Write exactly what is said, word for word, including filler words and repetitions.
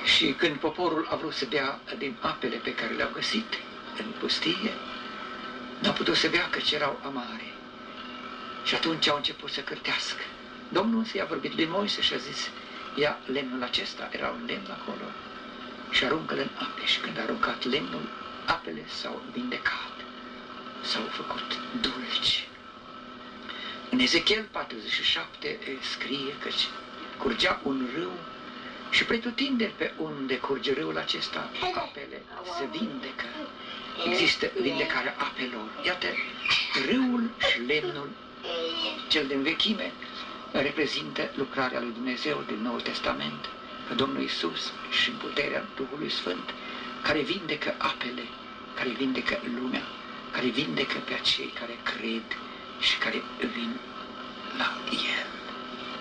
Și când poporul a vrut să bea din apele pe care le-au găsit în pustie, n-au putut să bea căci erau amare. Și atunci au început să cârtească. Domnul însă i-a vorbit lui Moise și a zis, ia lemnul acesta, era un lemn acolo, și aruncă-l în ape. Și când a aruncat lemnul, apele s-au vindecat, s-au făcut dulci. În Ezechiel patruzeci și șapte scrie că curgea un râu și pretutindeni pe unde curge râul acesta, apele se vindecă. Există vindecarea apelor. Iată, râul și lemnul, cel din vechime, reprezintă lucrarea lui Dumnezeu din Noul Testament, pe Domnul Iisus și în puterea Duhului Sfânt, care vindecă apele, care vindecă lumea, care vindecă pe acei care cred și care vin la El.